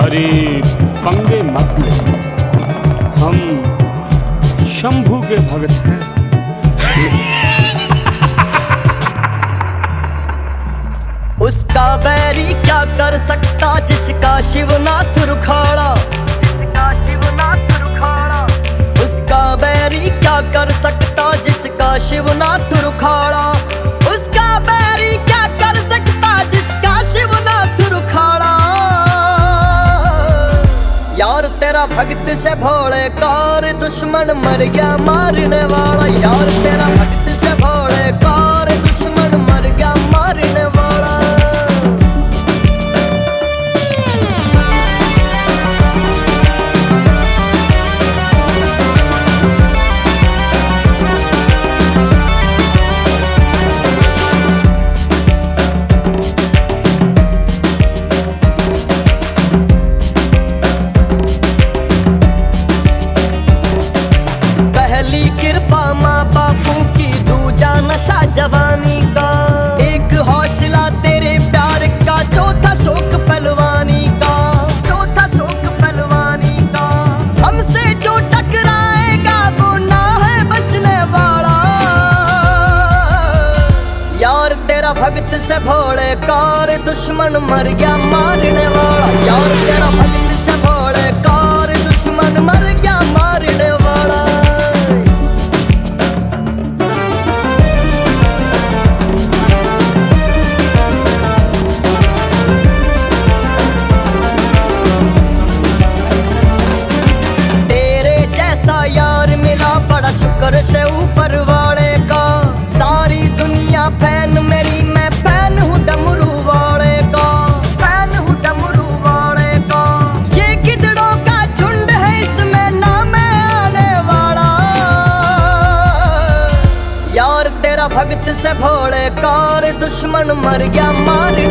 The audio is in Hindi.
हमारे पंगे मत ले, हम शंभू के भक्त हैं। उसका बैरी क्या कर सकता जिसका शिवनाथ रुखाड़ा, जिसका शिवनाथ रुखाड़ा। उसका बैरी क्या कर सकता जिसका शिवनाथ रुखाड़ा। उसका बैरी क्या कर सकता जिसका शिवनाथ रुखाड़ा। यार तेरा भक्त से भोले कार दुश्मन मर गया मारने वाला। यार तेरा भक्त से भोले कार दुश्मन मर गया मारने वाला। पहली कृपा माँ बापू की, दूजा नशा जवानी का, एक हौसला तेरे प्यार का, चौथा शौक पहलवानी का, चौथा शौक पहलवानी का। हमसे जो टकराएगा वो ना है बचने वाला। यार तेरा भक्त से भोले कार दुश्मन मर गया मारने वाला। यार तेरा भक्त से भोले कार दुश्मन मर गया मारने वाला। यार मिला बड़ा शुक्र से ऊपर वाले का। सारी दुनिया फैन मेरी, मैं फैन हूँ डमरू वाले का, फैन हूँ डमरू वाले का। ये गिद्धड़ों का झुंड है इसमें नाम आने वाला। यार तेरा भक्त से भोले कार दुश्मन मर गया मारने